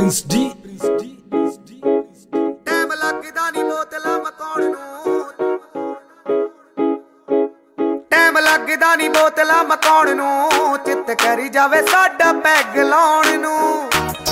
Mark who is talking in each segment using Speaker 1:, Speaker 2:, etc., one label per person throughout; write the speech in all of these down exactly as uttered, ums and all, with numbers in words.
Speaker 1: Prince D.
Speaker 2: Time ਲੱਗਦਾ ਨੀ ਬੋਤਲਾਂ ਮਕਾਉਣ ਨੂੰ, ਟਾਈਮ ਲੱਗਦਾ ਨੀ ਬੋਤਲਾਂ ਮਕਾਉਣ ਨੂੰ, ਚਿੱਤ ਕਰੀ ਜਾਵੇ ਸਾਡਾ ਪੈਗ ਲਾਉਣ ਨੂੰ।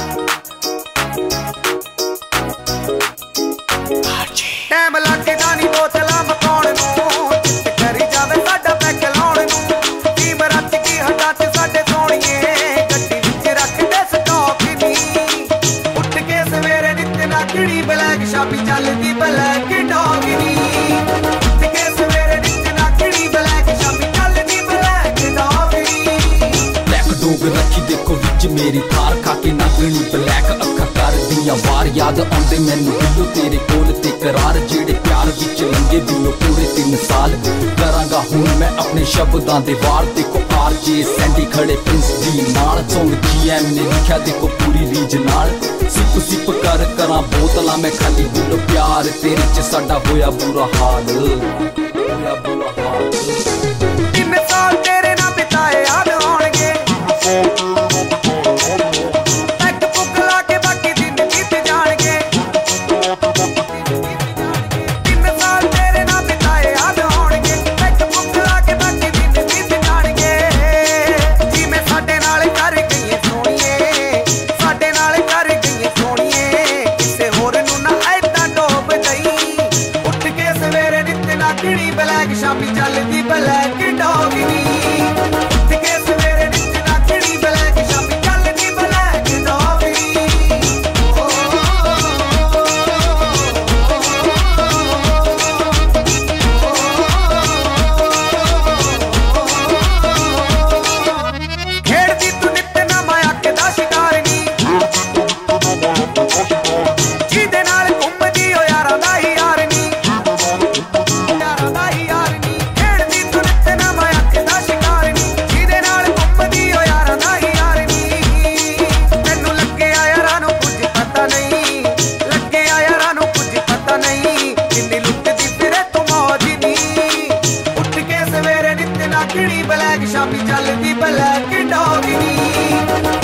Speaker 2: ਟਾਈਮ ਲੱਗਦਾ ਨੀ ਬੋਤਲਾਂ ਮਕਾਉਣ ਨੂੰ, ਚਿੱਤ ਕਰੀ ਜਾਵੇ ਸਾਡਾ ਪੈਗ ਲਾਉਣ ਨੂੰ। ਟੀਮ ਰੱਜ ਗਈ ਹੱਡਾਂ ਚ ਸਾਡੇ ਸੋਹਣੀਏ, ਗੱਡੀ ਵਿੱਚ ਰੱਖਦੇ ਸਟਾਕ ਨੀ। ਉੱਠ ਕੇ ਸਵੇਰੇ ਨਿੱਤ ਨਾਗਣੀ ਬਲੈਕ ਸ਼ਾਪੀ ਚੱਲਦੀ ਬਲੈਕ ਡੌਗ ਨੀ। ਉੱਠ ਕੇ ਸਵੇਰੇ ਨਿੱਤ ਨਾਗਣੀ ਬਲੈਕ ਸ਼ਾਪੀ ਚੱਲਦੀ ਬਲੈਕ ਡੌਗ ਨੀ।
Speaker 1: ਬਲੈਕ ਡੌਗ ਰੱਖੀ ਦੇਖੋ ਵਿੱਚ ਮੇਰੀ ਥਾਰ, ਖਾ ਕੇ ਨਾਗਣੀ ਬਲੈਕ ਅੱਖਾਂ ਕਰਦੀਆਂ ਵਾਰ। ਯਾਦ ਆਉਂਦੇ ਮੈਨੂੰ ਦਿਲੋਂ ਤੇਰੇ ਕੋਲ ਤੇ ਕਰਾਰ, ਜਿਹੜੇ ਪਿਆਰ ਵਿੱਚ ਲੰਘੇ ਦਿਲੋਂ ਪੂਰੇ ਤਿੰਨ ਸਾਲ। ਕਰਾਂਗਾ ਹੁਣ ਮੈਂ ਆਪਣੇ ਸ਼ਬਦਾਂ ਦੇ ਵਾਰ, ਦੇਖੋ ਆਰ ਜੇ ਸੈਂਡੀ ਖੜੇ ਪ੍ਰਿੰਸ ਦੀ ਨਾਲ। ਸੌਂਗ ਜੀ ਐਮ ਨੇ ਲਿਖਿਆ ਦੇਖੋ ਪੂਰੀ ਰੀਝ ਨਾਲ। ਸਿਪ ਸਿਪ ਕਰ ਕਰਾਂ ਬੋਤਲਾਂ ਮੈਂ ਖਾਲੀ, ਦਿਲੋਂ ਪਿਆਰ ਤੇਰੇ ਚ ਸਾਡਾ ਹੋਇਆ ਬੁਰਾ ਹਾਲ, ਹੋਇਆ ਬੁਰਾ ਹਾਲ।
Speaker 2: ਕਿੰਨੇ ਸਾਲ ਤੇਰੇ ਨਾਲ ਬਿਤਾਏ ਯਾਦ ਆਉਣਗੇ, ਪੈਗ ਪੁੱਗ ਲਾ ਕੇ ਬਾਕੀ ਦਿਨ ਬੀਤ ਜਾਣਗੇ। ਕਿੰਨੇ ਸਾਲ ਤੇਰੇ ਨਾਲ ਬਿਤਾਏ ਯਾਦ ਆਉਣਗੇ, ਪੈਗ ਪੁੱਗ ਲਾ ਕੇ ਬਾਕੀ ਦਿਨ ਬੀਤ ਜਾਣਗੇ। ਜਿਵੇਂ ਸਾਡੇ ਨਾਲ ਕਰ ਗਈਏ ਸੋਹਣੀਏ, ਸਾਡੇ ਨਾਲ ਕਰ ਗਈਏ ਸੋਹਣੀਏ, ਕਿਸੇ ਹੋਰ ਨੂੰ ਨਾ ਏਦਾਂ ਡੋਬ ਦਈ। ਉੱਠ ਕੇ ਸਵੇਰੇ ਨਿੱਤ ਨਾਗਣੀ ਬਲੈਕ ਸ਼ਾਪੀ ਚੱਲਦੀ ਬਲੈਕ ਡੌਗ ਨੀ। ਉੱਠ ਕੇ ਸਵੇਰੇ ਨਿੱਤ ਨਾਗਣੀ ਬਲੈਕ ਸ਼ਾਪੀ ਚੱਲਦੀ ਬਲੈਕ ਡੌਗ ਨੀ। ਖੇਡਦੀ ਤੂੰ ਨਿੱਤ ਨਵਾਂ ਅੱਖ ਦਾ ਸ਼ਿਕਾਰ ਨੀ, ਜਿਹਦੇ ਨਾਲ ਘੁੰਮਦੀ ਓ ਯਾਰਾਂ ਦਾ ਹੀ ਯਾਰ ਨੀ, ਯਾਰਾਂ ਦਾ ਹੀ ਯਾਰ ਨੀ। ਖੇਡਦੀ ਤੂੰ ਨਿੱਤ ਨਵਾਂ ਅੱਖ ਦਾ ਸ਼ਿਕਾਰ ਨੀ, ਜਿਹਦੇ ਨਾਲ ਘੁੰਮਦੀ ਓ ਯਾਰਾਂ ਦਾ ਹੀ ਯਾਰ ਨੀ। ਤੈਨੂੰ ਲੱਗਿਆ ਯਾਰਾਂ ਨੂੰ ਕੁਝ ਪਤਾ ਨਹੀਂ, ਲੱਗਿਆ ਯਾਰਾਂ ਨੂੰ ਕੁਝ ਪਤਾ ਨਹੀਂ, ਜਿੰਨੀ ਲੁੱਟਦੀ ਫਿਰੇ ਤੂੰ ਮੌਜ ਨੀ। ਉੱਠ ਕੇ ਸਵੇਰੇ ਨਿੱਤ ਨਾਗਣੀ ਬਲੈਕ ਸ਼ਾਪੀ ਚੱਲਦੀ ਬਲੈਕ ਡੌਗ ਨੀ।